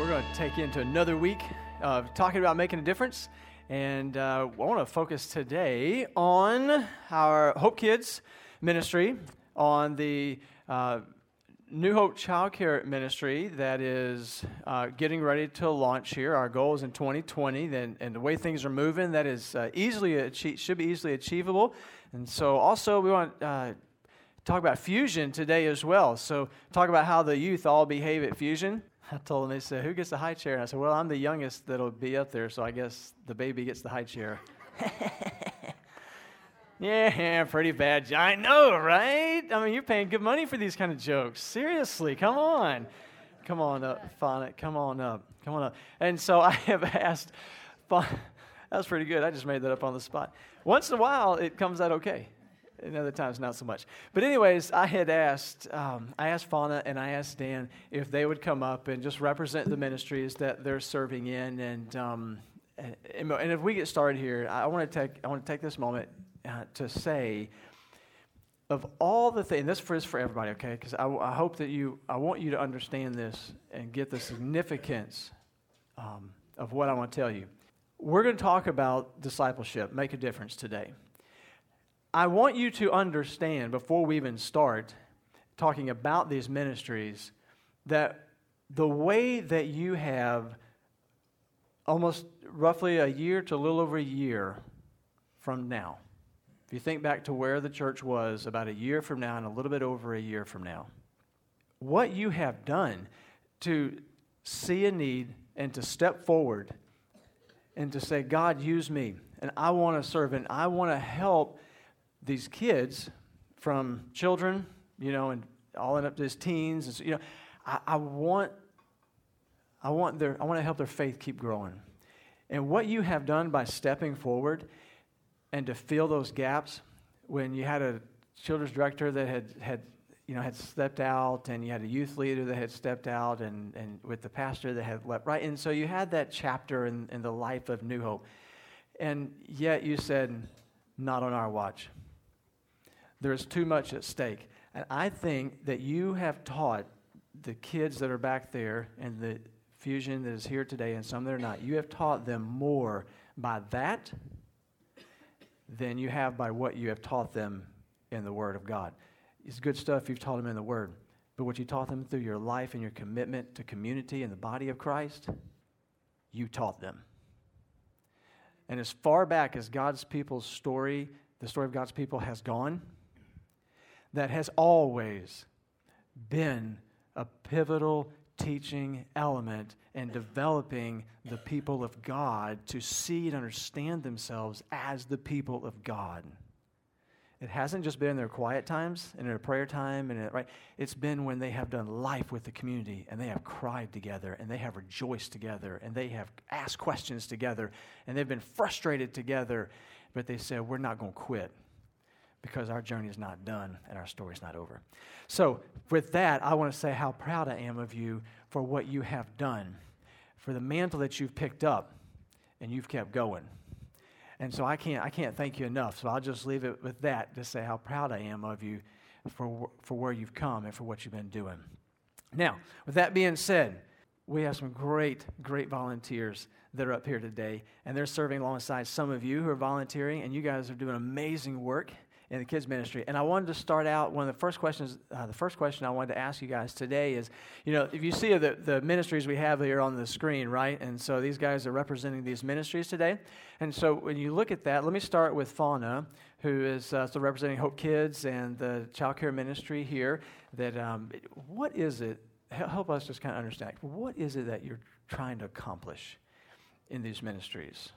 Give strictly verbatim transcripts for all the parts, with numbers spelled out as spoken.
We're going to take you into another week of talking about making a difference. And uh, I want to focus today on our Hope Kids ministry, on the uh, New Hope Child Care Ministry that is uh, getting ready to launch here. Our goal is in twenty twenty, then, and the way things are moving, that is uh, easily achieve, should be easily achievable. And so also we want to uh, talk about Fusion today as well. So talk about how the youth all behave at Fusion. I told them, they said, who gets the high chair? And I said, well, I'm the youngest that'll be up there, so I guess the baby gets the high chair. Yeah, pretty bad. I know, right? I mean, you're paying good money for these kind of jokes. Seriously, come on. Come on up, Fauna. Come on up. Come on up. And so I have asked, that was pretty good. I just made that up on the spot. Once in a while, it comes out okay. And other times, not so much. But anyways, I had asked, um, I asked Fauna and I asked Dan if they would come up and just represent the ministries that they're serving in. And um, and, and if we get started here, I want to take I want to take this moment uh, to say, of all the things, this is for everybody, okay? Because I, I hope that you, I want you to understand this and get the significance um, of what I want to tell you. We're going to talk about discipleship, make a difference today. I want you to understand, before we even start talking about these ministries, that the way that you have almost roughly a year to a little over a year from now, if you think back to where the church was about a year from now and a little bit over a year from now, what you have done to see a need and to step forward and to say, God, use me, and I want to serve, and I want to help these kids, from children, you know, and all in up to his teens, and so, you know, I, I want, I want their, I want to help their faith keep growing. And what you have done by stepping forward and to fill those gaps, when you had a children's director that had, had, you know, had stepped out, and you had a youth leader that had stepped out, and, and with the pastor that had left, right? And so you had that chapter in, in the life of New Hope, and yet you said, not on our watch. There's too much at stake. And I think that you have taught the kids that are back there and the Fusion that is here today, and some that are not, you have taught them more by that than you have by what you have taught them in the Word of God. It's good stuff you've taught them in the Word, but what you taught them through your life and your commitment to community and the body of Christ, you taught them. And as far back as God's people's story, the story of God's people has gone, that has always been a pivotal teaching element in developing the people of God to see and understand themselves as the people of God. It hasn't just been in their quiet times and in their prayer time, and right. It's been when they have done life with the community, and they have cried together, and they have rejoiced together, and they have asked questions together, and they've been frustrated together, but they said, we're not going to quit, because our journey is not done and our story is not over. So with that, I want to say how proud I am of you for what you have done, for the mantle that you've picked up and you've kept going. And so I can't I can't thank you enough. So I'll just leave it with that to say how proud I am of you for for where you've come and for what you've been doing. Now, with that being said, we have some great, great volunteers that are up here today, and they're serving alongside some of you who are volunteering, and you guys are doing amazing work in the kids ministry. And I wanted to start out, one of the first questions, uh, the first question I wanted to ask you guys today is, you know, if you see the, the ministries we have here on the screen, right? And so these guys are representing these ministries today. And so when you look at that, let me start with Fauna, who is uh, still representing Hope Kids and the child care ministry here. That um, what is it, help us just kind of understand, what is it that you're trying to accomplish in these ministries?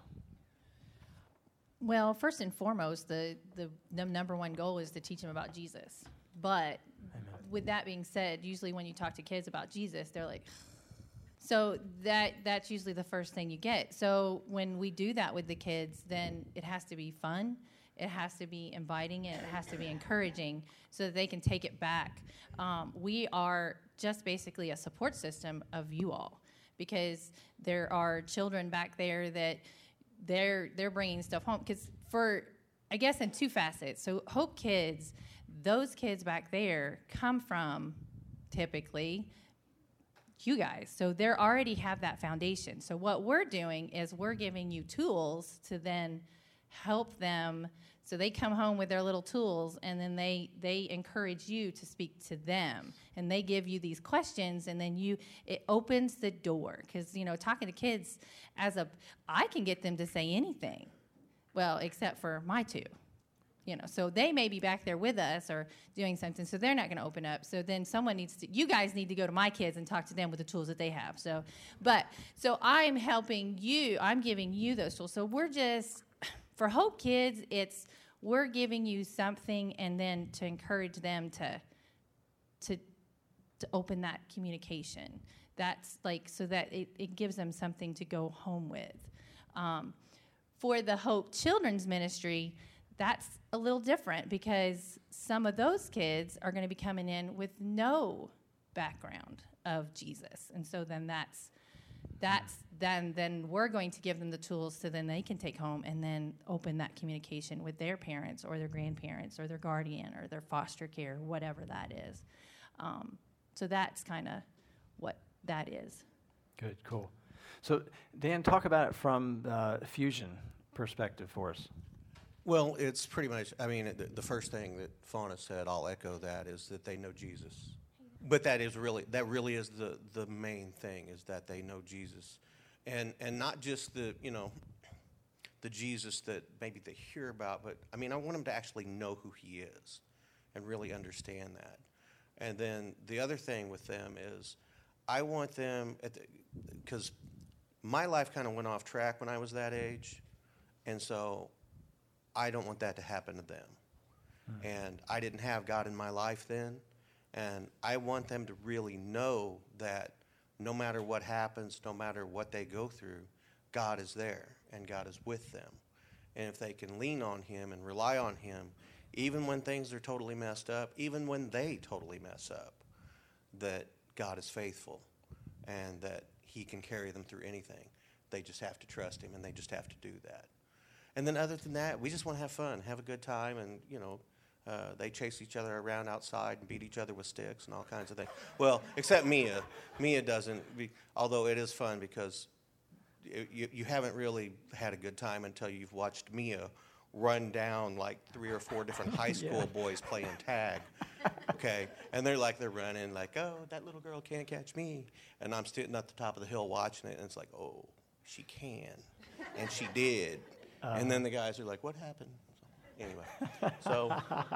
Well, first and foremost, the, the the number one goal is to teach them about Jesus. But Amen. With that being said, usually when you talk to kids about Jesus, they're like, so that that's usually the first thing you get. So when we do that with the kids, then it has to be fun. It has to be inviting. It has to be encouraging so that they can take it back. Um, we are just basically a support system of you all, because there are children back there that they're they're bringing stuff home. Because for, I guess, in two facets. So Hope Kids, those kids back there come from typically you guys. So they already have that foundation. So what we're doing is we're giving you tools to then help them. So they come home with their little tools, and then they they encourage you to speak to them, and they give you these questions, and then you it opens the door, because you know talking to kids as a I can get them to say anything, well, except for my two. You know, so they may be back there with us or doing something, so they're not going to open up. So then someone needs to, you guys need to go to my kids and talk to them with the tools that they have. So, but, so I'm helping you, I'm giving you those tools. So we're just, for Hope Kids, it's, we're giving you something and then to encourage them to, to, to open that communication. That's like, so that it, it gives them something to go home with. Um, for the Hope Children's Ministry, that's a little different, because some of those kids are going to be coming in with no background of Jesus. And so then that's, that's then, then we're going to give them the tools so then they can take home and then open that communication with their parents or their grandparents or their guardian or their foster care, whatever that is. Um, so that's kind of what that is. Good, cool. So Dan, talk about it from the Fusion perspective for us. Well, it's pretty much, I mean, the, the first thing that Fauna said, I'll echo that, is that they know Jesus. But that is really, that really is the, the main thing, is that they know Jesus. And and not just the, you know, the Jesus that maybe they hear about, but, I mean, I want them to actually know who he is and really understand that. And then the other thing with them is I want them, because my life kind of went off track when I was that age, and so I don't want that to happen to them. Mm. And I didn't have God in my life then, and I want them to really know that no matter what happens, no matter what they go through, God is there, and God is with them. And if they can lean on him and rely on him, even when things are totally messed up, even when they totally mess up, that God is faithful and that he can carry them through anything. They just have to trust him, and they just have to do that. And then other than that, we just want to have fun, have a good time, and, you know, uh, they chase each other around outside and beat each other with sticks and all kinds of things. Well, except Mia. Mia doesn't, be, although it is fun because you, you haven't really had a good time until you've watched Mia run down like three or four different high school yeah. boys playing tag, okay? And they're like, they're running like, oh, that little girl can't catch me. And I'm sitting at the top of the hill watching it, and it's like, oh, she can. And she did. Uh, and then the guys are like, what happened? So, anyway, so.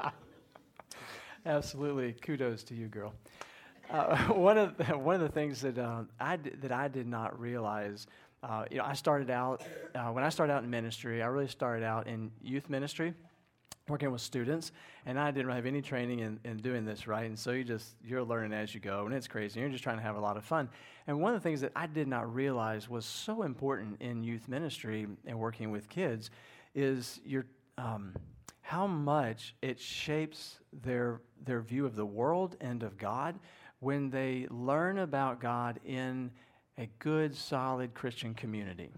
Absolutely. Kudos to you, girl. Uh, one of the, one of the things that um, I d- that I did not realize, uh, you know, I started out uh, when I started out in ministry. I really started out in youth ministry, working with students, and I didn't really have any training in, in doing this, right? And so you just you're learning as you go, and it's crazy. You're just trying to have a lot of fun. And one of the things that I did not realize was so important in youth ministry and working with kids is your um, how much it shapes their their view of the world and of God when they learn about God in a good, solid Christian community.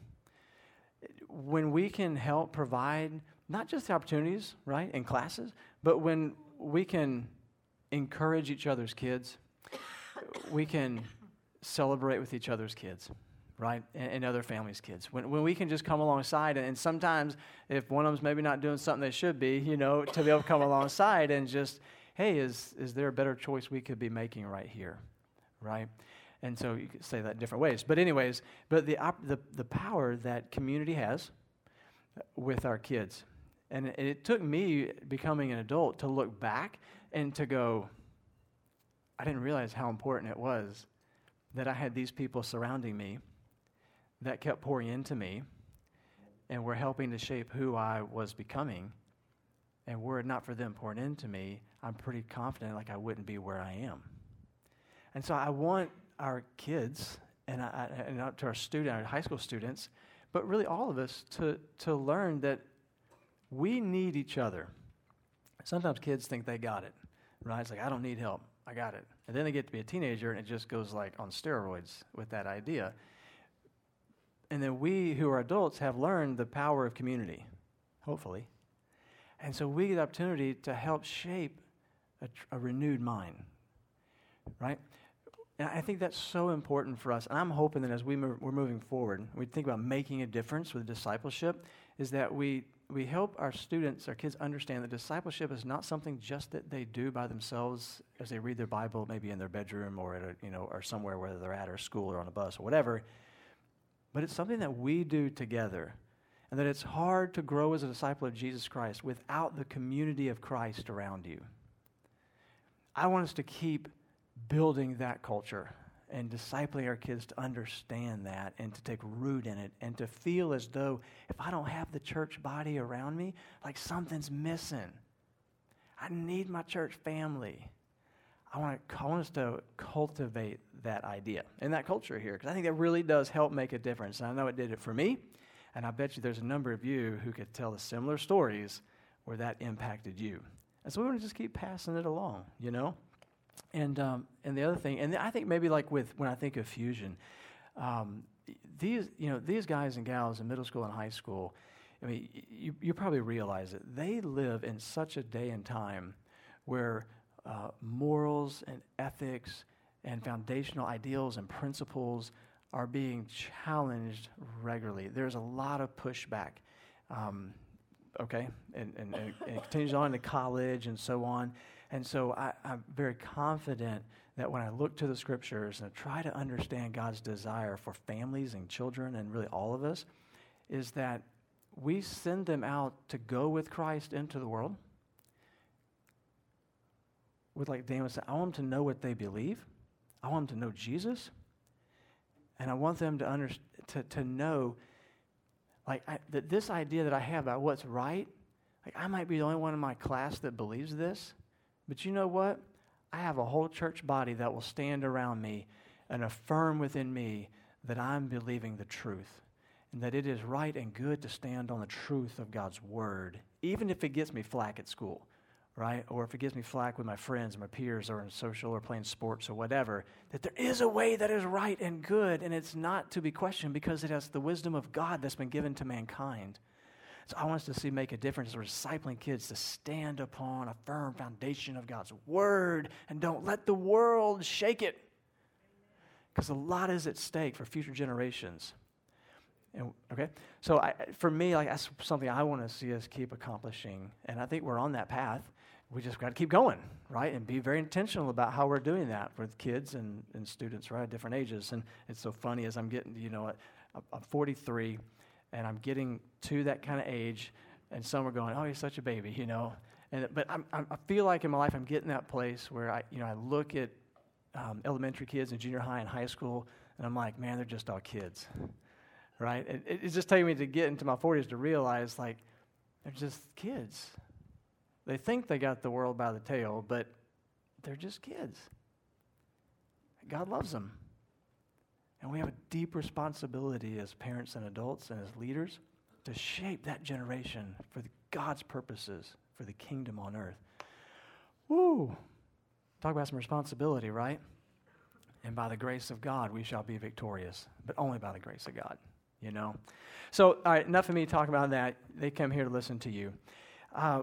When we can help provide not just the opportunities, right, in classes, but when we can encourage each other's kids, we can celebrate with each other's kids, right, and, and other families' kids. When when we can just come alongside, and, and sometimes if one of them's maybe not doing something they should be, you know, to be able to come alongside and just, hey, is is there a better choice we could be making right here, right? And so you could say that in different ways. But anyways, but the op- the the power that community has with our kids. And it, it took me becoming an adult to look back and to go, I didn't realize how important it was that I had these people surrounding me that kept pouring into me and were helping to shape who I was becoming. And were it not for them pouring into me, I'm pretty confident like I wouldn't be where I am. And so I want our kids and, I, and out to our student, our high school students, but really all of us to, to learn that we need each other. Sometimes kids think they got it, right? It's like, I don't need help. I got it. And then they get to be a teenager, and it just goes like on steroids with that idea. And then we who are adults have learned the power of community, hopefully. And so we get the opportunity to help shape a, tr- a renewed mind, right? And I think that's so important for us. And I'm hoping that as we move, we're moving forward, we think about making a difference with discipleship, is that we we help our students, our kids understand that discipleship is not something just that they do by themselves as they read their Bible, maybe in their bedroom or at a, you know, or somewhere whether they're at or school or on a bus or whatever. But it's something that we do together. And that it's hard to grow as a disciple of Jesus Christ without the community of Christ around you. I want us to keep building that culture and discipling our kids to understand that and to take root in it and to feel as though if I don't have the church body around me, like something's missing. I need my church family. I want, to, I want us to cultivate that idea and that culture here, because I think that really does help make a difference. And I know it did it for me, and I bet you there's a number of you who could tell the similar stories where that impacted you. And so we want to just keep passing it along, you know? And um, and the other thing, and I think maybe like with, when I think of Fusion, um, these, you know, these guys and gals in middle school and high school, I mean, you, you probably realize that they live in such a day and time where uh, morals and ethics and foundational ideals and principles are being challenged regularly. There's a lot of pushback, um, okay, and, and, and it continues on to college and so on. And so I, I'm very confident that when I look to the scriptures and try to understand God's desire for families and children and really all of us, is that we send them out to go with Christ into the world. With, like Dan was saying, I want them to know what they believe. I want them to know Jesus. And I want them to under, to, to know like I, that this idea that I have about what's right, like I might be the only one in my class that believes this. But you know what? I have a whole church body that will stand around me and affirm within me that I'm believing the truth and that it is right and good to stand on the truth of God's word, even if it gets me flack at school, right? Or if it gives me flack with my friends or my peers or in social or playing sports or whatever, that there is a way that is right and good, and it's not to be questioned because it has the wisdom of God that's been given to mankind. So I want us to see make a difference as we're discipling kids to stand upon a firm foundation of God's word and don't let the world shake it. Because a lot is at stake for future generations. And, okay, so I, for me, like that's something I want to see us keep accomplishing, and I think we're on that path. We just got to keep going, right, and be very intentional about how we're doing that with kids and, and students, right, at different ages. And it's so funny as I'm getting, you know, I'm forty-three. And I'm getting to that kind of age, and some are going, "Oh, you're such a baby," you know. And but I'm, I'm, I feel like in my life I'm getting that place where I, you know, I look at um, elementary kids and junior high and high school, and I'm like, man, they're just all kids, right? It, it's just taking me to get into my forties to realize like they're just kids. They think they got the world by the tail, but they're just kids. God loves them. And we have a deep responsibility as parents and adults and as leaders to shape that generation for the God's purposes, for the kingdom on earth. Woo! Talk about some responsibility, right? And by the grace of God, we shall be victorious, but only by the grace of God, you know? So, all right, enough of me talking about that. They come here to listen to you. Uh,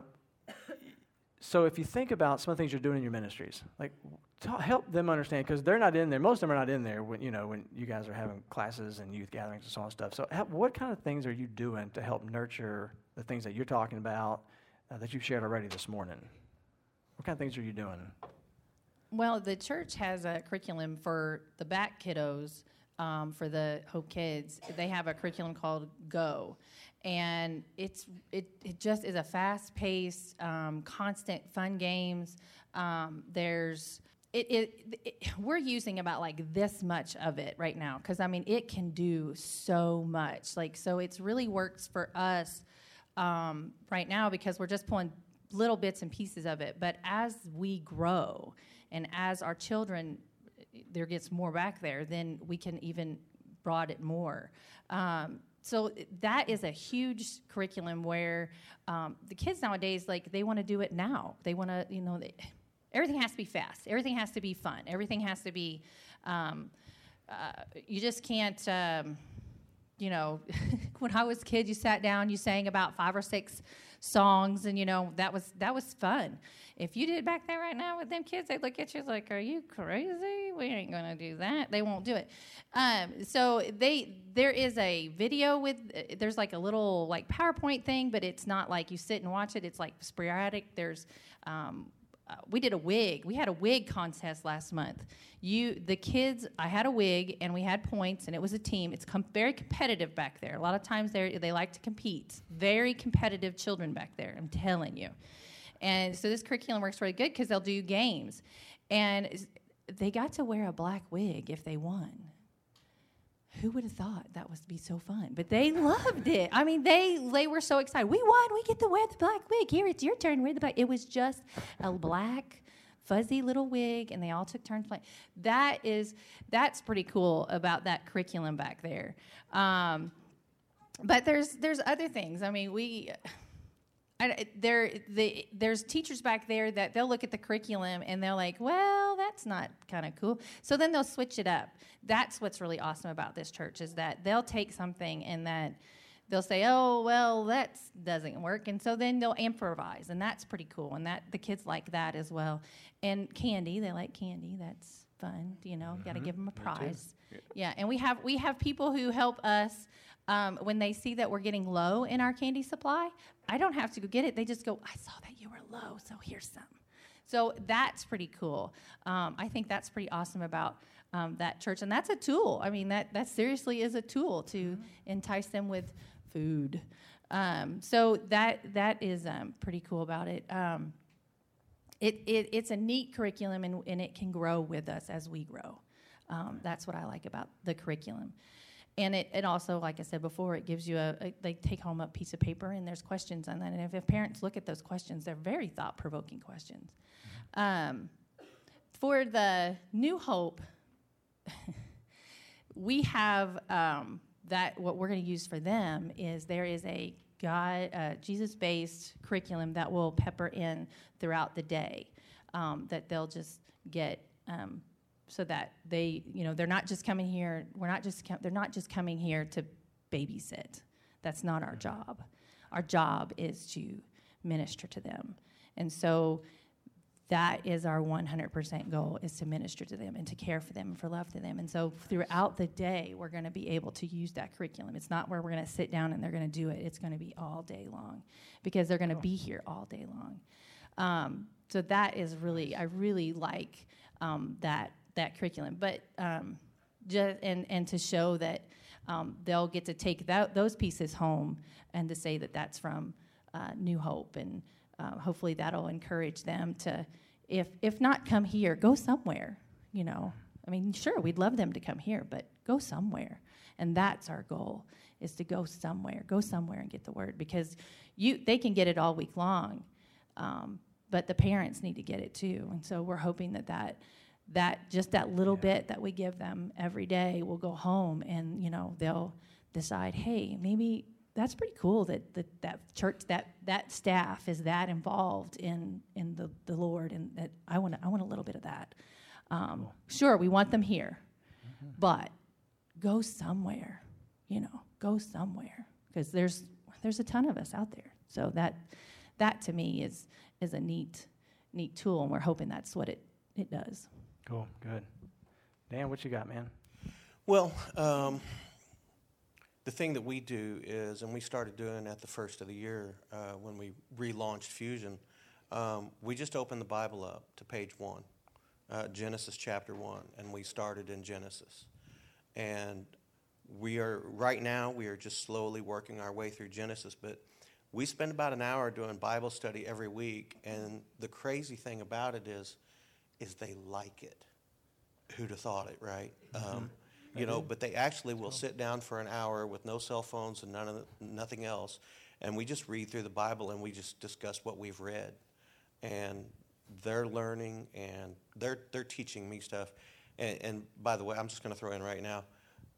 so if you think about some of the things you're doing in your ministries, like to help them understand, because they're not in there. Most of them are not in there when you know when you guys are having classes and youth gatherings and so on and stuff. So help, what kind of things are you doing to help nurture the things that you're talking about uh, that you've shared already this morning? What kind of things are you doing? Well, the church has a curriculum for the back kiddos, um, for the Hope Kids. They have a curriculum called Go. And it's it, it just is a fast-paced, um, constant fun games. Um, there's it, it, it we're using about like this much of it right now because I mean it can do so much. Like so, it's really works for us um, right now because we're just pulling little bits and pieces of it. But as we grow and as our children, there gets more back there, then we can even broaden it more. Um, So that is a huge curriculum where um, the kids nowadays, like, they want to do it now. They want to, you know, they, everything has to be fast. Everything has to be fun. Everything has to be, um, uh, you just can't, um, you know, when I was a kid, you sat down, you sang about five or six songs, and you know that was that was fun. If you did back there right now with them kids, they'd look at you like, "Are you crazy? We ain't gonna do that." They won't do it. Um, so they there is a video with uh, there's like a little like PowerPoint thing, but it's not like you sit and watch it. It's like sporadic. There's um, uh, we did a wig. We had a wig contest last month. You the kids. I had a wig, and we had points, and it was a team. It's com- very competitive back there. A lot of times they they like to compete. Very competitive children back there. I'm telling you. And so this curriculum works really good because they'll do games. And they got to wear a black wig if they won. Who would have thought that would be so fun? But they loved it. I mean, they they were so excited. We won. We get to wear the black wig. Here, it's your turn. Wear the black. It was just a black, fuzzy little wig, and they all took turns playing. That is, that's pretty cool about that curriculum back there. Um, but there's there's other things. I mean, we... I, there, the, there's teachers back there that they'll look at the curriculum and they're like, well, that's not kind of cool. So then they'll switch it up. That's what's really awesome about this church is that they'll take something and that they'll say, oh, well, that doesn't work. And so then they'll improvise, and that's pretty cool. And that the kids like that as well. And candy, they like candy. That's fun. You know, mm-hmm. Got to give them a prize. Yeah. yeah, and we have we have people who help us. Um, when they see that we're getting low in our candy supply, I don't have to go get it. They just go, I saw that you were low, so here's some. So that's pretty cool. Um, I think that's pretty awesome about um, that church. And that's a tool. I mean, that, that seriously is a tool to mm-hmm. entice them with food. Um, so that that is um, pretty cool about it. Um, it, it. It's a neat curriculum, and, and it can grow with us as we grow. Um, that's what I like about the curriculum. And it, it also, like I said before, it gives you a, a, they take home a piece of paper and there's questions on that. And if, if parents look at those questions, they're very thought-provoking questions. Mm-hmm. Um, for the New Hope, we have um, that, what we're going to use for them is there is a God, uh, Jesus-based curriculum that will pepper in throughout the day um, that they'll just get um, so that they, you know, they're not just coming here, we're not just, com- they're not just coming here to babysit. That's not our job. Our job is to minister to them. And so that is our one hundred percent goal, is to minister to them and to care for them and for love to them. And so throughout the day, we're going to be able to use that curriculum. It's not where we're going to sit down and they're going to do it. It's going to be all day long because they're going to be here all day long. Um, so that is really, I really like um, that that curriculum, but um, just and and to show that um, they'll get to take that, those pieces home and to say that that's from uh, New Hope, and uh, hopefully that'll encourage them to, if if not come here, go somewhere. You know, I mean, sure, we'd love them to come here, but go somewhere, and that's our goal, is to go somewhere, go somewhere and get the word, because you they can get it all week long, um, but the parents need to get it too, and so we're hoping that that. that just that little yeah. bit that we give them every day will go home, and you know they'll decide, hey, maybe that's pretty cool that that, that church that that staff is that involved in in the, the Lord, and that I want I want a little bit of that. Um, cool. Sure, we want them here, mm-hmm. but go somewhere, you know, go somewhere, because there's there's a ton of us out there. So that that to me is is a neat neat tool, and we're hoping that's what it it does. Cool, good. Dan, what you got, man? Well, um, the thing that we do is, and we started doing at the first of the year uh, when we relaunched Fusion, um, we just opened the Bible up to page one, uh, Genesis chapter one, and we started in Genesis. And we are, right now, we are just slowly working our way through Genesis, but we spend about an hour doing Bible study every week, and the crazy thing about it is, is they like it. Who'd have thought it, right? Mm-hmm. Um, you know, but they actually will sit down for an hour with no cell phones and none of the, nothing else, and we just read through the Bible and we just discuss what we've read, and they're learning and they're they're teaching me stuff. And, and by the way, I'm just going to throw in right now,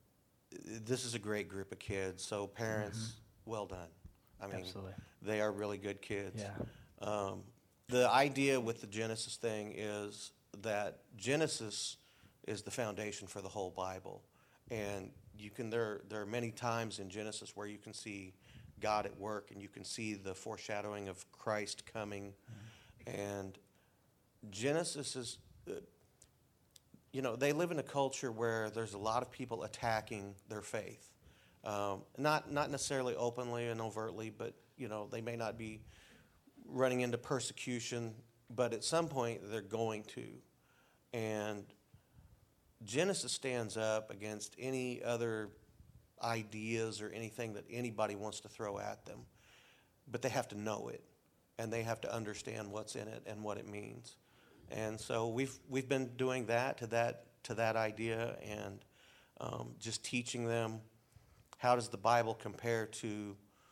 this is a great group of kids. So parents, mm-hmm. well done. I mean, Absolutely. They are really good kids. Yeah. Um, The idea with the Genesis thing is that Genesis is the foundation for the whole Bible, and you can there there are many times in Genesis where you can see God at work, and you can see the foreshadowing of Christ coming. Mm-hmm. And Genesis is, uh, you know, they live in a culture where there's a lot of people attacking their faith. Um, not not necessarily openly and overtly, but, you know, they may not be running into persecution, but at some point they're going to. And Genesis stands up against any other ideas or anything that anybody wants to throw at them. But they have to know it, and they have to understand what's in it and what it means. And so we've we've been doing that to that to that idea, and um, just teaching them how does the Bible compare to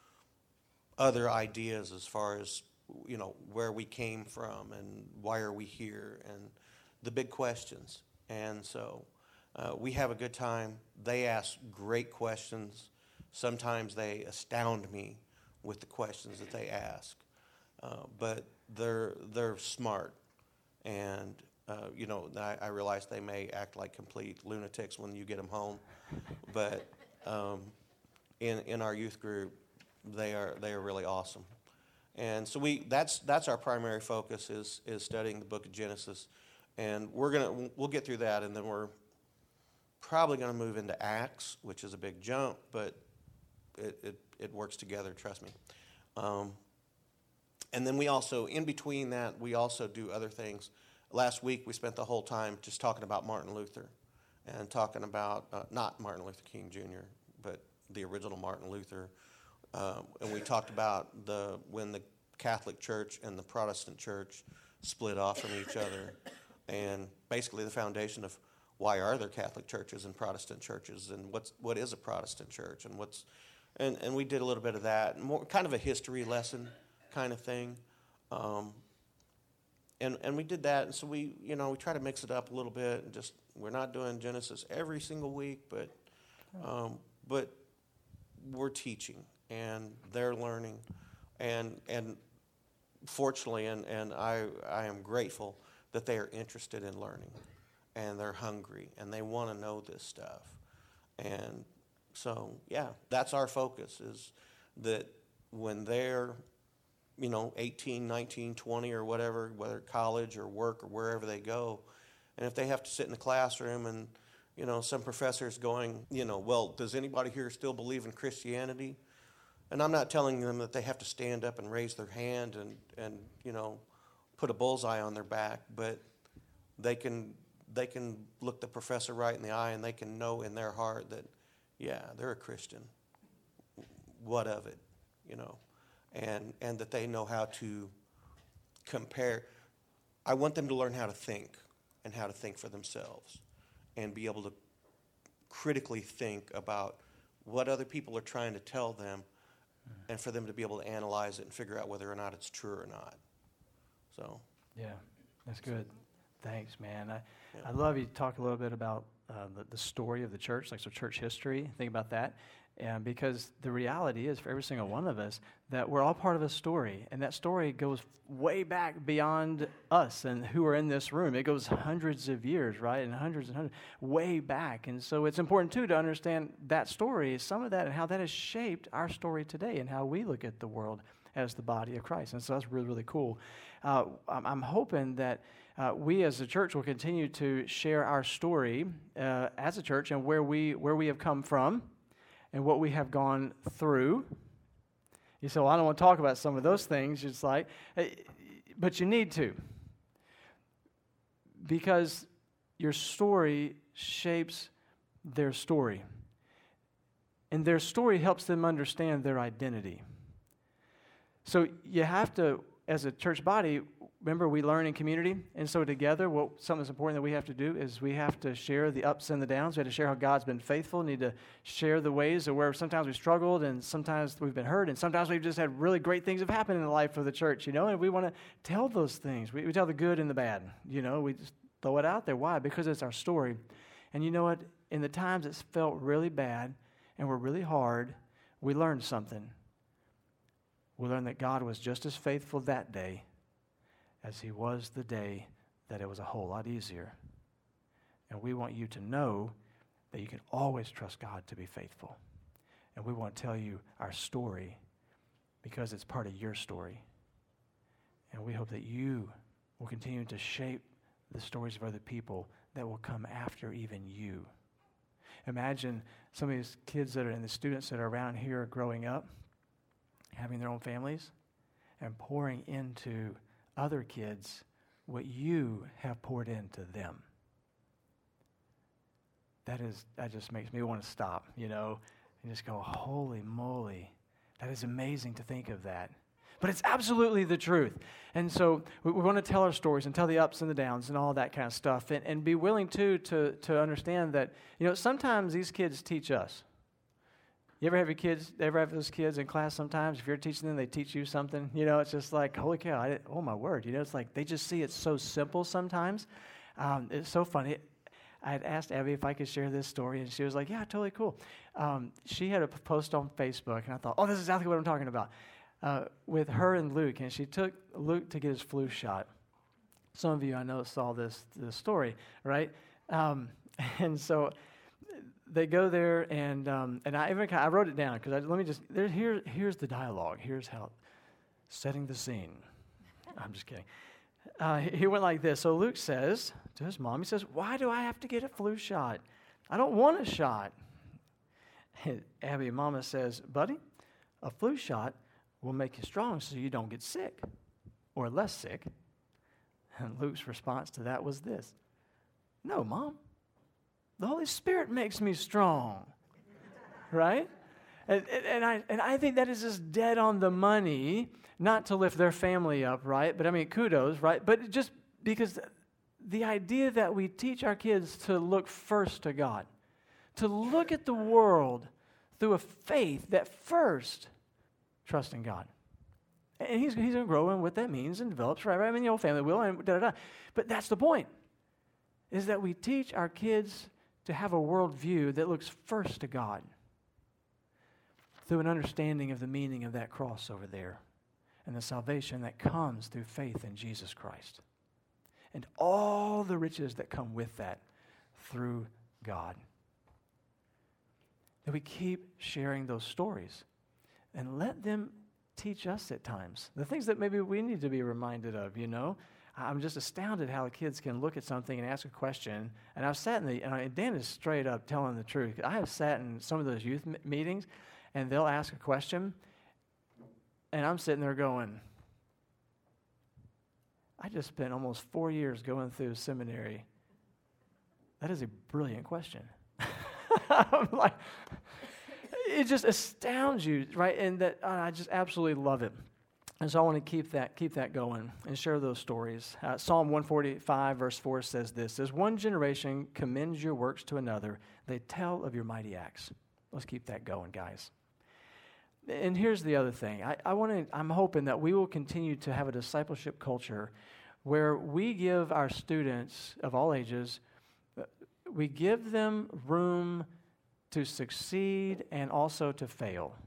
other ideas as far as, you know, where we came from and why are we here and the big questions. And so uh, we have a good time. They ask great questions. Sometimes they astound me with the questions that they ask, uh, but they're they're smart. And, uh, you know, I, I realize they may act like complete lunatics when you get them home. But um, in in our youth group, they are they are really awesome. And so we that's that's our primary focus is is studying the book of Genesis. And we're gonna we'll get through that, and then we're probably gonna move into Acts, which is a big jump, but it it, it works together. Trust me. Um, And then we also, in between that, we also do other things. Last week, we spent the whole time just talking about Martin Luther and talking about, uh, not Martin Luther King Junior, but the original Martin Luther. Um, and we talked about the when the Catholic Church and the Protestant Church split off from each other, and basically the foundation of why are there Catholic churches and Protestant churches, and what's what is a Protestant church, and what's, and, and we did a little bit of that, more kind of a history lesson kind of thing, um, and and we did that, and so we you know we try to mix it up a little bit, and just we're not doing Genesis every single week, but um, but we're teaching and they're learning, and and fortunately, and and I I am grateful that they are interested in learning, and they're hungry and they want to know this stuff, and so yeah, that's our focus is that when they're you know, eighteen, nineteen, twenty or whatever, whether college or work or wherever they go. And if they have to sit in the classroom and, you know, some professor's going, you know, well, does anybody here still believe in Christianity? And I'm not telling them that they have to stand up and raise their hand and, and you know, put a bullseye on their back, but they can they can look the professor right in the eye and they can know in their heart that, yeah, they're a Christian. What of it, you know? And and that they know how to compare. I want them to learn how to think and how to think for themselves and be able to critically think about what other people are trying to tell them, mm-hmm. and for them to be able to analyze it and figure out whether or not it's true or not. So. Yeah, that's good. Thanks, man. I, yeah. I love you talk a little bit about uh, the, the story of the church, like so church history. Think about that. And because the reality is for every single one of us that we're all part of a story, and that story goes way back beyond us and who are in this room. It goes hundreds of years, right, and hundreds and hundreds, way back. And so it's important, too, to understand that story, some of that, and how that has shaped our story today and how we look at the world as the body of Christ. And so that's really, really cool. Uh, I'm, I'm hoping that uh, we as a church will continue to share our story uh, as a church and where we where we have come from, and what we have gone through. You say, well, I don't want to talk about some of those things. It's like, but you need to. Because your story shapes their story. And their story helps them understand their identity. So you have to, as a church body, remember we learn in community, and so together, what something that's important that we have to do is we have to share the ups and the downs. We have to share how God's been faithful. We need to share the ways of where sometimes we struggled, and sometimes we've been hurt, and sometimes we've just had really great things have happened in the life of the church, you know, and we want to tell those things. We, we tell the good and the bad, you know. We just throw it out there. Why? Because it's our story. And you know what? In the times it's felt really bad and were really hard, we learned something. We learned that God was just as faithful that day as he was the day that it was a whole lot easier. And we want you to know that you can always trust God to be faithful. And we want to tell you our story because it's part of your story. And we hope that you will continue to shape the stories of other people that will come after even you. Imagine some of these kids that are, and the students that are around here growing up, having their own families, and pouring into other kids what you have poured into them. That is, that just makes me want to stop, you know, and just go, holy moly, that is amazing to think of that. But it's absolutely the truth. And so we, we want to tell our stories and tell the ups and the downs and all that kind of stuff, and, and be willing, too, to, to understand that, you know, sometimes these kids teach us. You ever have your kids, ever have those kids in class sometimes? If you're teaching them, they teach you something. You know, it's just like, holy cow, I, oh, my word. You know, it's like they just see it so simple sometimes. Um, it's so funny. I had asked Abby if I could share this story, and she was like, yeah, totally cool. Um, she had a post on Facebook, and I thought, oh, this is exactly what I'm talking about, uh, with her and Luke. And she took Luke to get his flu shot. Some of you, I know, saw this, this story, right? Um, and so they go there, and um, and I even I wrote it down because let me just there here here's the dialogue. Here's how setting the scene. I'm just kidding. Uh, he went like this. So Luke says to his mom, he says, "Why do I have to get a flu shot? I don't want a shot." And Abby, mama says, "Buddy, a flu shot will make you strong so you don't get sick or less sick." And Luke's response to that was this: "No, Mom. The Holy Spirit makes me strong." Right? And, and, I, and I think that is just dead on the money, not to lift their family up, right? But I mean, kudos, right? But just because the idea that we teach our kids to look first to God, to look at the world through a faith that first trusts in God. And he's, he's going to grow in what that means and develops, right? I mean, the whole family will, and da-da-da. But that's the point, is that we teach our kids to have a worldview that looks first to God through an understanding of the meaning of that cross over there and the salvation that comes through faith in Jesus Christ and all the riches that come with that through God. That we keep sharing those stories and let them teach us at times the things that maybe we need to be reminded of, you know. I'm just astounded how the kids can look at something and ask a question. And I've sat in the, and I, Dan is straight up telling the truth. I have sat in some of those youth m- meetings, and they'll ask a question, and I'm sitting there going, I just spent almost four years going through seminary. That is a brilliant question. I'm like, it just astounds you, right? And that uh, I just absolutely love it. And so I want to keep that keep that going and share those stories. Uh, Psalm one forty-five, verse four says this: "As one generation commends your works to another, they tell of your mighty acts." Let's keep that going, guys. And here's the other thing. I, I want to. I'm hoping that we will continue to have a discipleship culture where we give our students of all ages, we give them room to succeed and also to fail.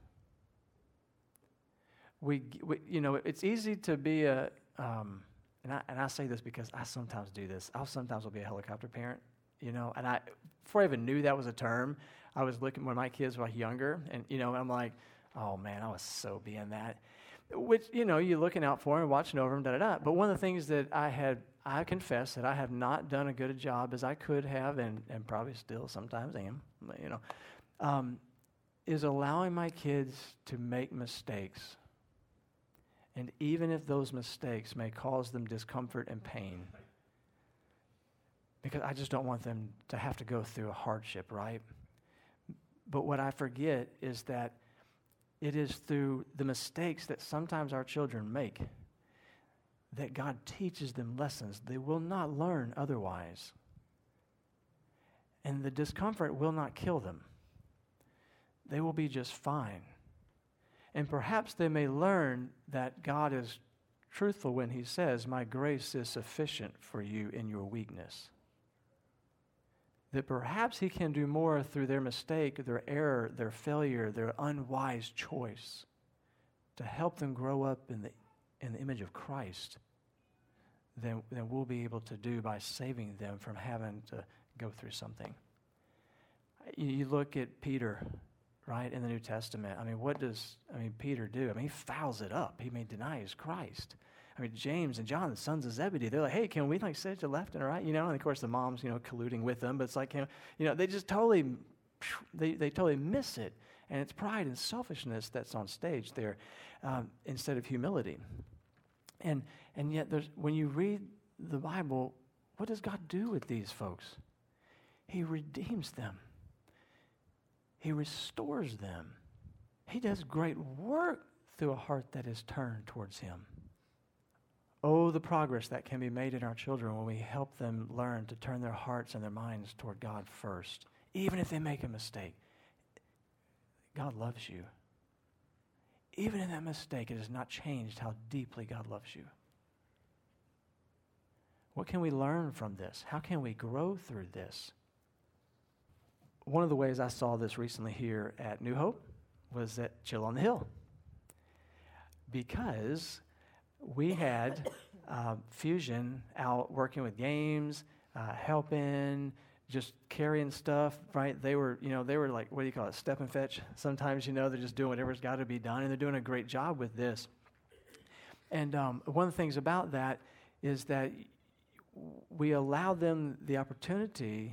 We, we, you know, it's easy to be a, um, and I and I say this because I sometimes do this. I sometimes will be a helicopter parent, you know. And I, before I even knew that was a term, I was looking when my kids were younger, and you know, I'm like, oh man, I was so being that. Which, you know, you're looking out for them, watching over them, da da da. But one of the things that I had, I confess that I have not done a good a job as I could have, and and probably still sometimes am, you know, um, is allowing my kids to make mistakes. And even if those mistakes may cause them discomfort and pain, because I just don't want them to have to go through a hardship, right? But what I forget is that it is through the mistakes that sometimes our children make that God teaches them lessons they will not learn otherwise. And the discomfort will not kill them. They will be just fine. And perhaps they may learn that God is truthful when he says, "My grace is sufficient for you in your weakness." That perhaps he can do more through their mistake, their error, their failure, their unwise choice to help them grow up in the, in the image of Christ than, than we'll be able to do by saving them from having to go through something. You, you look at Peter, right, in the New Testament. I mean, what does, I mean, Peter do? I mean, he fouls it up. He may deny he's Christ. I mean, James and John, the sons of Zebedee, they're like, hey, can we like sit to the left and right, you know? And of course the mom's, you know, colluding with them, but it's like, you know, you know they just totally, they, they totally miss it. And it's pride and selfishness that's on stage there um, instead of humility. And and yet there's, when you read the Bible, what does God do with these folks? He redeems them. He restores them. He does great work through a heart that is turned towards him. Oh, the progress that can be made in our children when we help them learn to turn their hearts and their minds toward God first, even if they make a mistake. God loves you. Even in that mistake, it has not changed how deeply God loves you. What can we learn from this? How can we grow through this? One of the ways I saw this recently here at New Hope was at Chill on the Hill. Because we had uh, Fusion out working with games, uh, helping, just carrying stuff, right? They were, you know, they were like, what do you call it, step and fetch? Sometimes, you know, they're just doing whatever's got to be done, and they're doing a great job with this. And um, one of the things about that is that we allow them the opportunity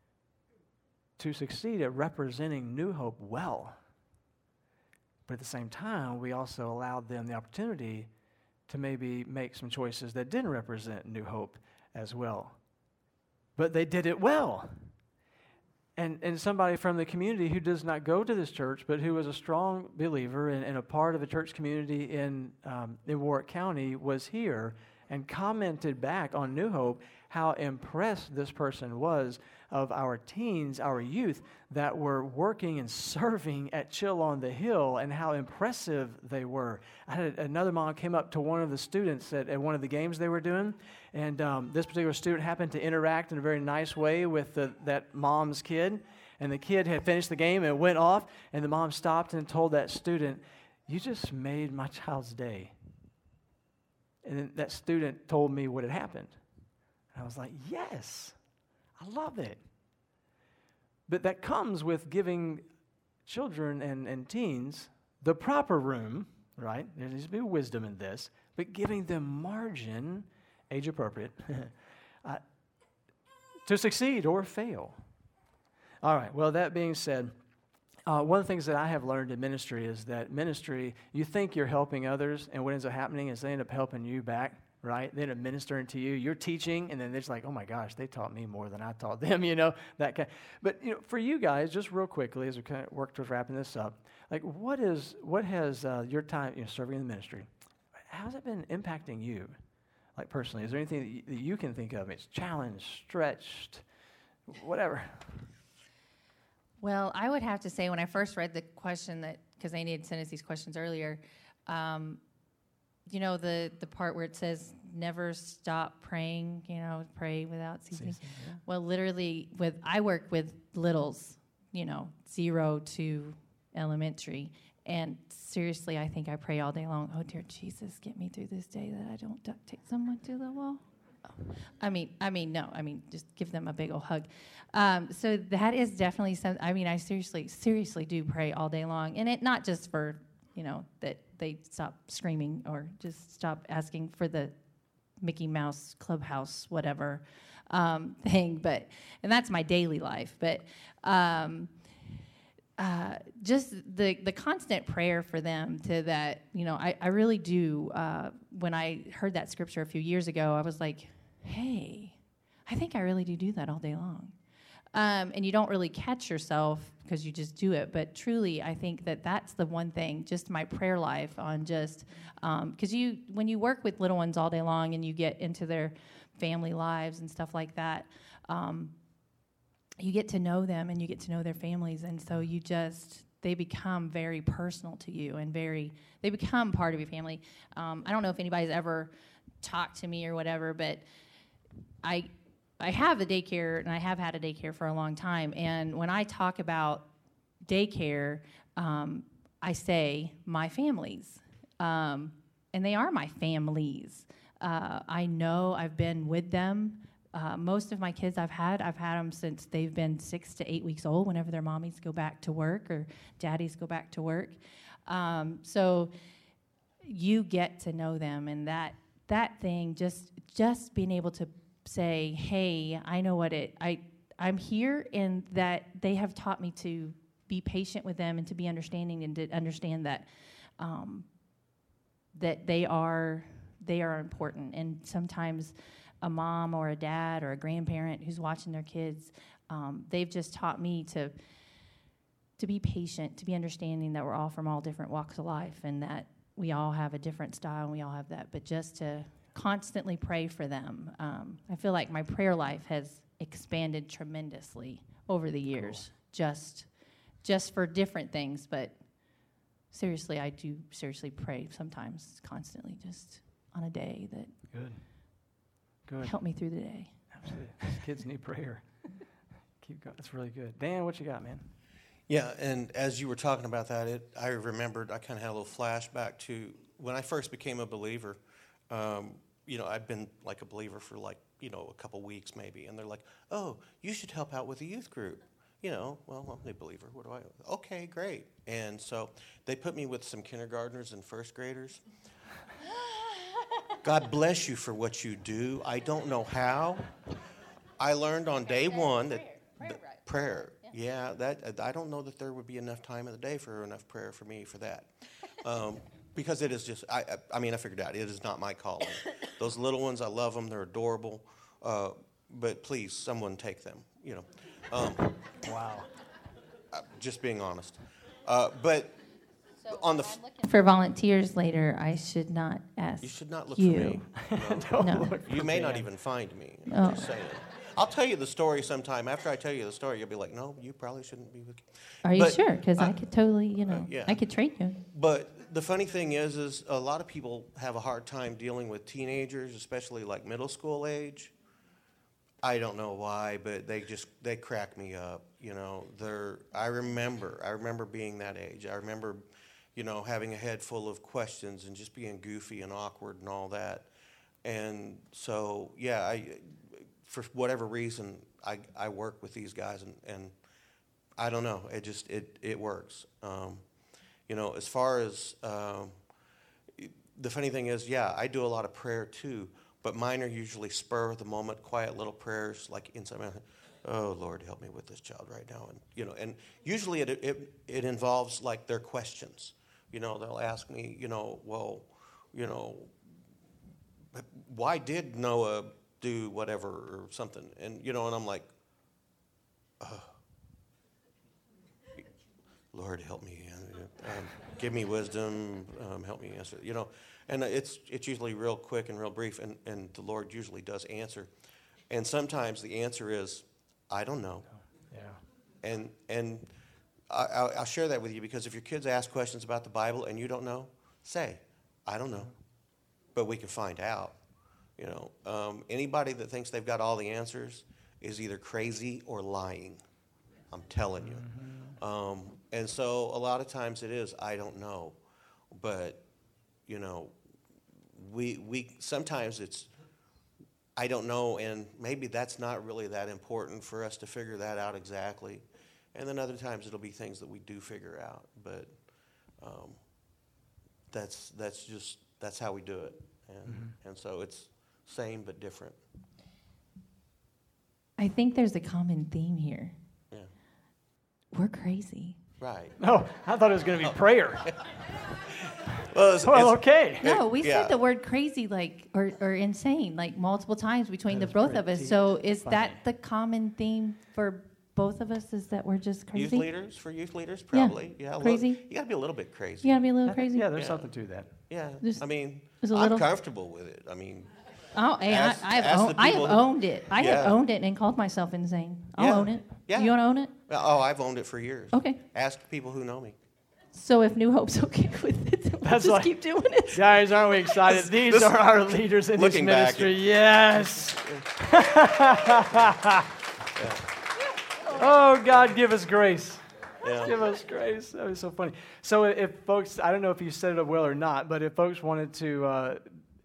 to succeed at representing New Hope well. But at the same time, we also allowed them the opportunity to maybe make some choices that didn't represent New Hope as well. But they did it well. And and somebody from the community who does not go to this church, but who was a strong believer and, and a part of a church community in, um, in Warwick County was here and commented back on New Hope how impressed this person was of our teens, our youth, that were working and serving at Chill on the Hill, and how impressive they were. I had another mom came up to one of the students at, at one of the games they were doing, and um, this particular student happened to interact in a very nice way with the, that mom's kid, and the kid had finished the game and went off, and the mom stopped and told that student, "You just made my child's day." And then that student told me what had happened. And I was like, yes, I love it. But that comes with giving children and, and teens the proper room, right? There needs to be wisdom in this, but giving them margin, age appropriate, uh, to succeed or fail. All right, well, that being said, Uh, one of the things that I have learned in ministry is that ministry, you think you're helping others, and what ends up happening is they end up helping you back, right? They end up ministering to you. You're teaching, and then they're just like, oh my gosh, they taught me more than I taught them, you know, that kind. But you know, for you guys, just real quickly, as we kind of work towards wrapping this up, like what is, what has uh, your time, you know, serving in the ministry, how's it been impacting you, like personally? Is there anything that you, that you can think of? It's challenged, stretched, whatever. Well, I would have to say when I first read the question that, because Andy had sent us these questions earlier, um, you know, the, the part where it says never stop praying, you know, pray without ceasing. Ceasing, yeah. Well, literally, with I work with littles, you know, zero to elementary. And seriously, I think I pray all day long, oh, dear Jesus, get me through this day that I don't duct tape someone to the wall. I mean, I mean, no, I mean, just give them a big old hug. Um, so that is definitely something, I mean, I seriously, seriously do pray all day long. And it not just for, you know, that they stop screaming or just stop asking for the Mickey Mouse Clubhouse, whatever um, thing, but, and that's my daily life. But um, uh, just the, the constant prayer for them to that, you know, I, I really do, uh, when I heard that scripture a few years ago, I was like, hey, I think I really do do that all day long. Um, and you don't really catch yourself because you just do it. But truly, I think that that's the one thing, just my prayer life on just, because um, you, when you work with little ones all day long and you get into their family lives and stuff like that, um, you get to know them and you get to know their families. And so you just, they become very personal to you and very, they become part of your family. Um, I don't know if anybody's ever talked to me or whatever, but I I have a daycare, and I have had a daycare for a long time. And when I talk about daycare, um, I say my families. Um, and they are my families. Uh, I know I've been with them Uh, most of my kids I've had, I've had them since they've been six to eight weeks old, whenever their mommies go back to work or daddies go back to work. Um, so you get to know them, and that that thing, just just being able to say, hey, I know what it, I, I'm here, and that they have taught me to be patient with them and to be understanding and to understand that um, that they are they are important. And sometimes a mom or a dad or a grandparent who's watching their kids, um, they've just taught me to to be patient, to be understanding that we're all from all different walks of life, and that we all have a different style, and we all have that. But just to constantly pray for them. Um, I feel like my prayer life has expanded tremendously over the years, cool. just just for different things. But seriously, I do seriously pray sometimes, constantly, just on a day that Good. Good. help me through the day. Absolutely. These kids need prayer. Keep going. That's really good. Dan, what you got, man? Yeah, and as you were talking about that, it I remembered, I kind of had a little flashback to when I first became a believer. Um, you know, I'd been like a believer for like, you know, a couple weeks maybe, and they're like, oh, you should help out with the youth group. You know, well, I'm a believer. What do I, okay, great. And so they put me with some kindergartners and first graders. God bless you for what you do. I don't know how. I learned on day one that prayer, prayer, prayer yeah. yeah, that I don't know that there would be enough time in the day for enough prayer for me for that. Um, because it is just, I, I mean, I figured out, it is not my calling. Those little ones, I love them, they're adorable, uh, but please, someone take them, you know. Um, wow. Uh, just being honest. Uh, but so on the... F- for volunteers later, I should not ask You should not look you. for me. No. no. Look You for may Dan. not even find me. I'm Oh. just saying. I'll tell you the story sometime. After I tell you the story, you'll be like, no, you probably shouldn't be with me. Are you But, sure? Because uh, I could totally, you know, uh, yeah. I could train you. But the funny thing is, is a lot of people have a hard time dealing with teenagers, especially like middle school age. I don't know why, but they just, they crack me up, you know. They're, I remember, I remember being that age. I remember, you know, having a head full of questions and just being goofy and awkward and all that. And so, yeah, I, for whatever reason, I, I work with these guys, and, and I don't know, it just, it, it works. Um, you know, as far as, um, the funny thing is, yeah, I do a lot of prayer too, but mine are usually spur of the moment, quiet little prayers, like inside my head. Oh, Lord, help me with this child right now. And, you know, and usually it, it, it involves like their questions. You know, they'll ask me, you know, well, you know, why did Noah do whatever or something? And, you know, and I'm like, oh, Lord, help me. Um, give me wisdom. Um, help me answer. You know, and it's it's usually real quick and real brief, and, and the Lord usually does answer. And sometimes the answer is, I don't know. Yeah. And and I, I'll, I'll share that with you, because if your kids ask questions about the Bible and you don't know, say, I don't know. But we can find out. You know, um, anybody that thinks they've got all the answers is either crazy or lying. I'm telling you. Mm-hmm. Um, and so a lot of times it is, I don't know. But, you know, we we sometimes it's, I don't know, and maybe that's not really that important for us to figure that out exactly. And then other times it'll be things that we do figure out. But um, that's that's just, that's how we do it. And, mm-hmm. and so it's same but different. I think there's a common theme here. Yeah. We're crazy. Right. No, I thought it was going to be prayer. Well, it's, well it's, okay. No, we yeah. said the word crazy like or, or insane like multiple times between That the both of us. pretty So is funny. that the common theme for both of us? Is that we're just crazy? Youth leaders, for youth leaders, probably. Yeah. a Crazy? Little, you got to be a little bit crazy. You gotta be a little I think- crazy. Yeah, there's Yeah. something to that. Yeah. Just- I mean, just a I'm little- comfortable with it. I mean, Oh, hey, Ask- I, I've ask owned, the I have people who- owned it. I have Yeah. owned it and called myself insane. I'll Yeah. own it. Yeah. You want to own it? oh, I've owned it for years. Okay. Ask people who know me. So if New Hope's okay with it, then we'll That's just like- keep doing it. Guys, aren't we excited? These this- are our leaders in this looking back, ministry. it- Yes. Oh, God, give us grace. Yeah. Give us grace. That was so funny. So if folks, I don't know if you set it up well or not, but if folks wanted to uh,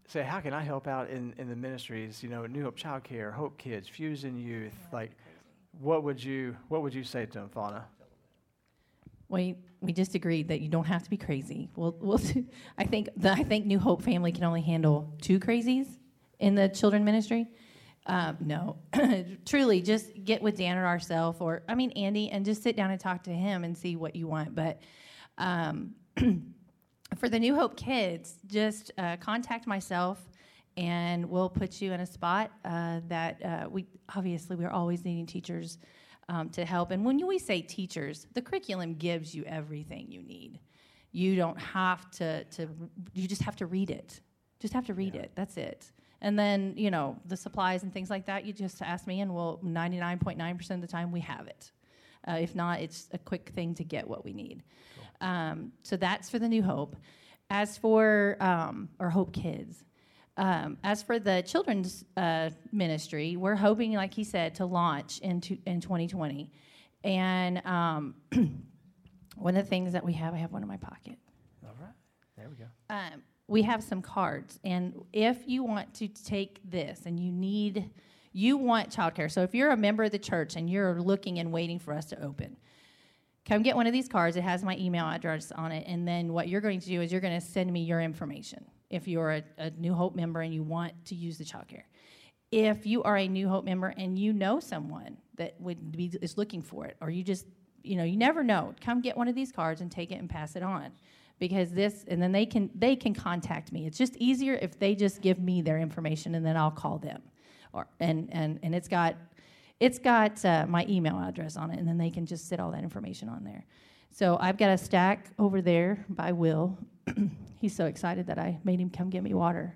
say, how can I help out in, in the ministries? You know, New Hope Child Care, Hope Kids, Fusion Youth. Like, what would you what would you say to them, Fauna? We we just agreed that you don't have to be crazy. We'll, we'll I think the, I think New Hope Family can only handle two crazies in the children ministry. Um, no, truly, just get with Dan or ourselves, or I mean Andy, and just sit down and talk to him and see what you want. But um, for the New Hope kids, just uh, contact myself, and we'll put you in a spot uh, that uh, we obviously we're always needing teachers um, to help. And when we say teachers, the curriculum gives you everything you need. You don't have to to you just have to read it. Just have to read Yeah. it. That's it. And then, you know, the supplies and things like that, you just ask me, and we'll ninety-nine point nine percent of the time we have it. Uh, if not, it's a quick thing to get what we need. Cool. Um, so that's for the New Hope. As for, um, or Hope Kids, um, as for the children's uh, ministry, we're hoping, like he said, to launch in, to, in twenty twenty. And um, one of the things that we have, I have one in my pocket. All right. There we go. Um, we have some cards, and if you want to take this and you need, you want childcare, so if you're a member of the church and you're looking and waiting for us to open, come get one of these cards. It has my email address on it, and then what you're going to do is you're going to send me your information if you're a, a New Hope member and you want to use the childcare. If you are a New Hope member and you know someone that would be is looking for it, or you just, you know, you never know, come get one of these cards and take it and pass it on. Because this, and then they can they can contact me. It's just easier if they just give me their information, and then I'll call them, or and and and it's got it's got uh, my email address on it, and then they can just sit all that information on there. So I've got a stack over there by Will. He's so excited that I made him come get me water.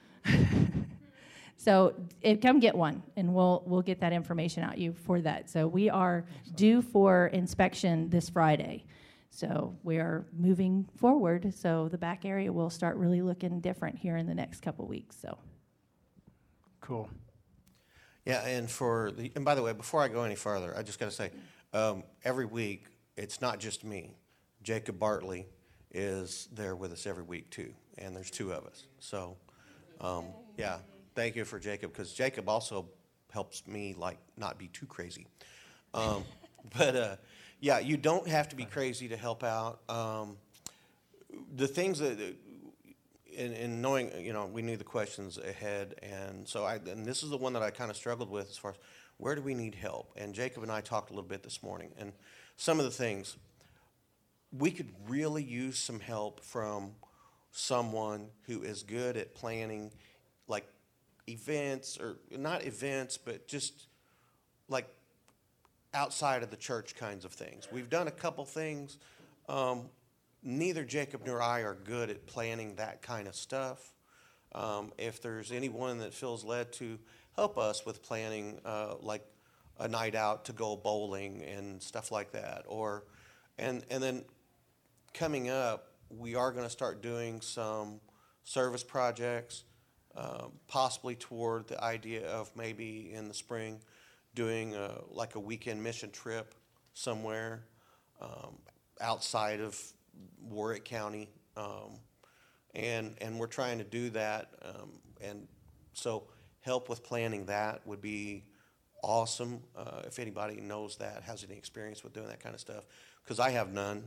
So it, come get one, and we'll we'll get that information out you for that. So we are due for inspection this Friday. So we are moving forward, so the back area will start really looking different here in the next couple weeks. So, Cool. Yeah, and for the, and by the way, before I go any further, I just got to say, um, every week, it's not just me. Jacob Bartley is there with us every week, too, and there's two of us. So, um, yeah, thank you for Jacob, because Jacob also helps me, like, not be too crazy. Um, but, uh, yeah, you don't have to be crazy to help out. Um, the things that, in, in knowing, you know, we knew the questions ahead, and so I, and this is the one that I kind of struggled with as far as where do we need help? And Jacob and I talked a little bit this morning, and some of the things, we could really use some help from someone who is good at planning, like events, or not events, but just like outside of the church kinds of things. We've done a couple things. Um, neither Jacob nor I are good at planning that kind of stuff. Um, if there's anyone that feels led to help us with planning, uh, like a night out to go bowling and stuff like that, or and and then coming up, we are going to start doing some service projects, um, possibly toward the idea of maybe in the spring doing a, like a weekend mission trip somewhere um, outside of Warwick County, um, and and we're trying to do that, um, and so help with planning that would be awesome. Uh, if anybody knows that, has any experience with doing that kind of stuff, because I have none.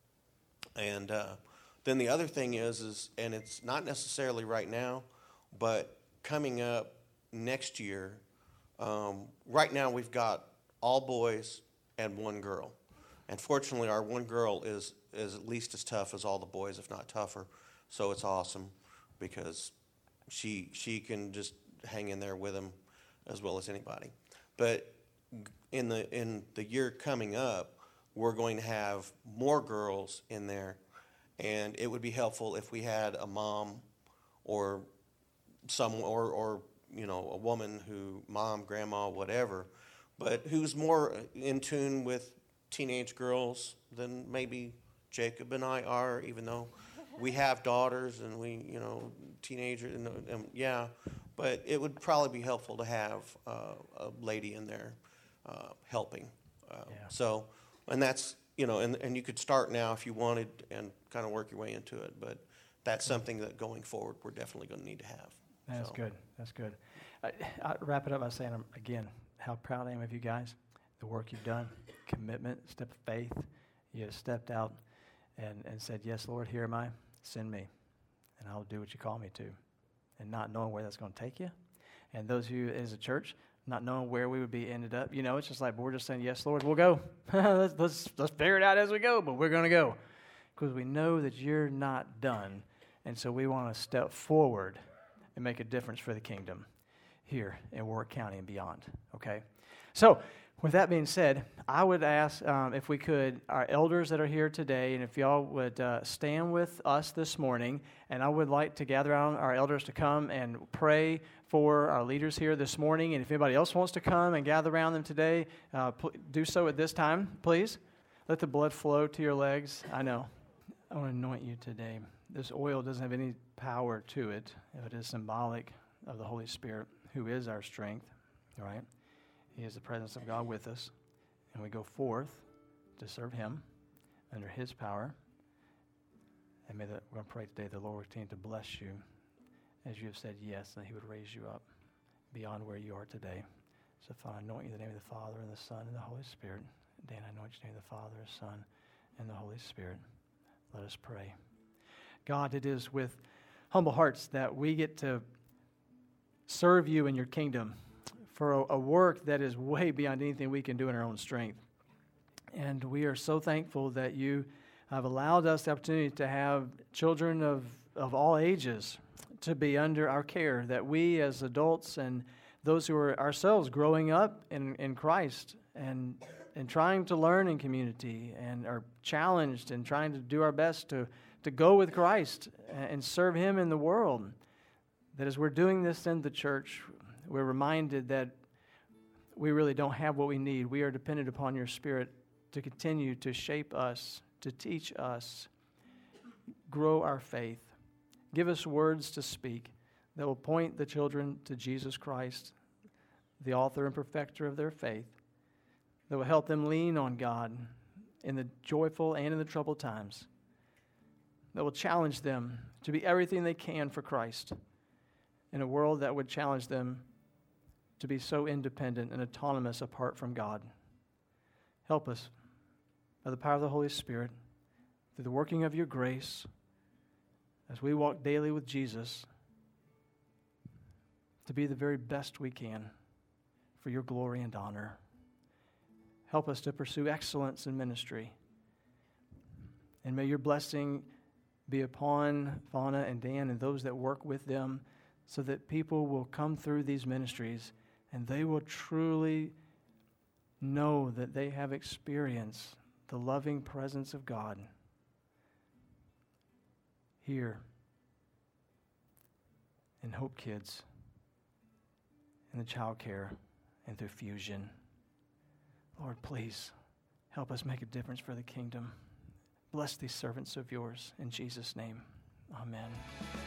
And uh, then the other thing is, is, and it's not necessarily right now, but coming up next year. Um, right now we've got all boys and one girl, and fortunately our one girl is is at least as tough as all the boys, if not tougher. So it's awesome because she she can just hang in there with them as well as anybody. But in the in the year coming up, we're going to have more girls in there, and it would be helpful if we had a mom or some or or you know, a woman who, mom, grandma, whatever, but who's more in tune with teenage girls than maybe Jacob and I are, even though we have daughters and we, you know, teenagers, and, and yeah, but it would probably be helpful to have uh, a lady in there uh, helping. Uh, Yeah. So, and that's, you know, and, and you could start now if you wanted and kind of work your way into it, but that's something that going forward we're definitely going to need to have. That's So, good. That's good. I, I wrap it up by saying, um, again, how proud I am of you guys, the work you've done, commitment, step of faith. You have stepped out and, and said, yes, Lord, here am I. Send me, and I'll do what you call me to. And not knowing where that's going to take you. And those of you as a church, not knowing where we would be ended up. You know, it's just like we're just saying, yes, Lord, we'll go. let's, let's, let's figure it out as we go, but we're going to go. Because we know that you're not done. And so we want to step forward and make a difference for the kingdom here in Warwick County and beyond, okay? So, with that being said, I would ask um, if we could, our elders that are here today, and if y'all would uh, stand with us this morning, and I would like to gather around our elders to come and pray for our leaders here this morning, and if anybody else wants to come and gather around them today, uh, pl- do so at this time, please. Let the blood flow to your legs. I know. I want to anoint you today. This oil doesn't have any power to it. It is symbolic of the Holy Spirit, who is our strength, all right? He is the presence of God with us, and we go forth to serve Him under His power. And may the, we're going to pray today the Lord will continue to bless you as you have said yes, and He would raise you up beyond where you are today. So, Father, I anoint you in the name of the Father, and the Son, and the Holy Spirit. Dan, I anoint you in the name of the Father, the Son, and the Holy Spirit. Let us pray. God, it is with humble hearts that we get to serve you in your kingdom for a, a work that is way beyond anything we can do in our own strength. And we are so thankful that you have allowed us the opportunity to have children of, of all ages to be under our care, that we as adults and those who are ourselves growing up in, in Christ and, and trying to learn in community and are challenged and trying to do our best to, to go with Christ and serve Him in the world, that as we're doing this in the church, we're reminded that we really don't have what we need. We are dependent upon your Spirit to continue to shape us, to teach us, grow our faith. Give us words to speak that will point the children to Jesus Christ, the author and perfecter of their faith, that will help them lean on God in the joyful and in the troubled times, that will challenge them to be everything they can for Christ in a world that would challenge them to be so independent and autonomous apart from God. Help us by the power of the Holy Spirit, through the working of your grace, as we walk daily with Jesus, to be the very best we can for your glory and honor. Help us to pursue excellence in ministry. And may your blessing be upon Fauna and Dan and those that work with them, so that people will come through these ministries and they will truly know that they have experienced the loving presence of God here in Hope Kids, in the child care, and through Fusion. Lord, please help us make a difference for the kingdom. Bless these servants of yours in Jesus' name. Amen.